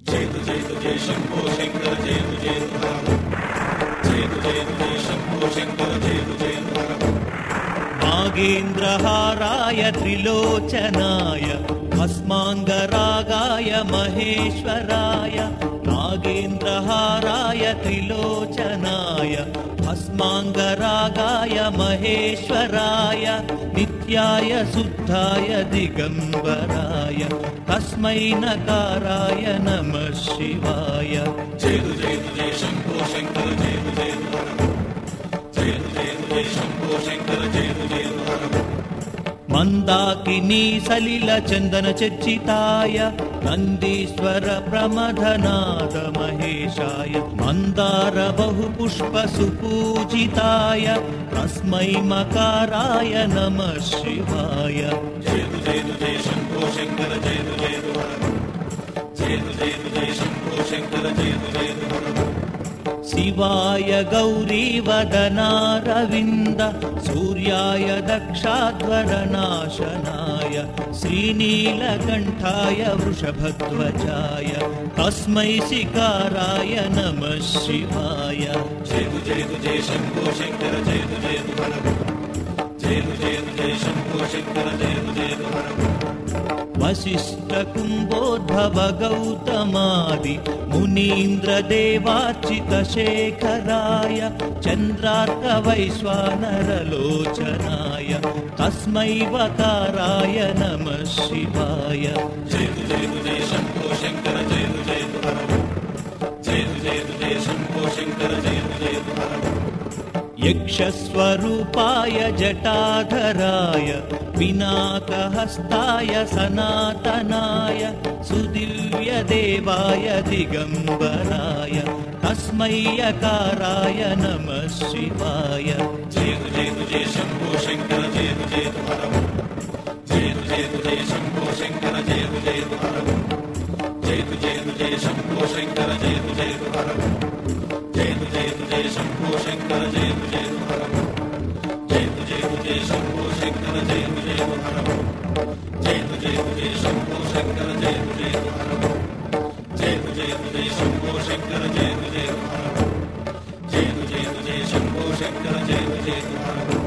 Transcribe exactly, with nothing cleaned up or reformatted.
जय तु जय तु जय शंभो शंकर जय तु जय तु हर जय तु जय तु जय शंभो शंकर जय तु जय तु हर नागेन्द्रहाराय त्रिलोचनाय भस्माङ्गरागाय महेश्वराय नागेन्द्रहाराय त्रिलोचनाय भस्माङ्गरागाय महेश्वराय नित्याय शुद्धाय दिगम्बराय तस्मै नकाराय नमः शिवाय जय तु जय तु जय शंभो शंकर जय तु जय तु हर जय तु जय तु जय शंभो शंकर जय तु जय तु हर मन्दाकिनी सलिल चन्दन चर्चिताय नन्दीश्वर प्रमथनाद महेशाय मन्दार बहुपुष्प सुपूजिताय तस्मै मकाराय नमः शिवाय जय तु जय तु जय शंभो शंकर जय तु जय तु हर जय तु जय तु जय शंभो शंकर जय तु जय तु हर शिवाय गौरीवदनारविन्द सूर्याय दक्षाध्वरनाशनाय श्रीनीलकण्ठाय वृषभध्वजाय तस्मै शिकाराय नमः शिवाय जय तु जय तु जय शंभो शंकर जय तु जय तु हर जय तु जय तु जय शंभो शंकर जय तु जय तु हर वसिष्ठ कुम्भोद्भव गौतमादि मुनीन्द्र देवार्चित शेखराय चन्द्रार्क वैश्वानरलोचनाय तस्मै वकाराय नमः शिवाय जय तु जय तु जय शंभो शंकर जय तु जय तु हर जय तु जय तु जय शंभो शंकर जय तु जय तु हर यक्षस्वरूपाय जटाधराय पिनाकहस्ताय सनातनाय सुदिव्यदेवाय दिगम्बराय तस्मै यकाराय नमः शिवाय जय तु जय तु जय शंभो शंकर जय तु जय तु हर जय तु जय तु जय शंभो शंकर जय तु जय तु हर जय तु जय तु जय शंभो शंकर जय तु जय तु हर जय तु जय तु जय शंभो शंकर जय तु जय तु हर जय तु जय तु जय शंभो शंकर जय तु जय तु हर जय तु जय तु जय शंभो शंकर जय तु जय तु हर जय तु जय तु जय शंभो शंकर जय तु जय तु हर जय तु जय तु जय शंभो शंकर जय तु जय तु हर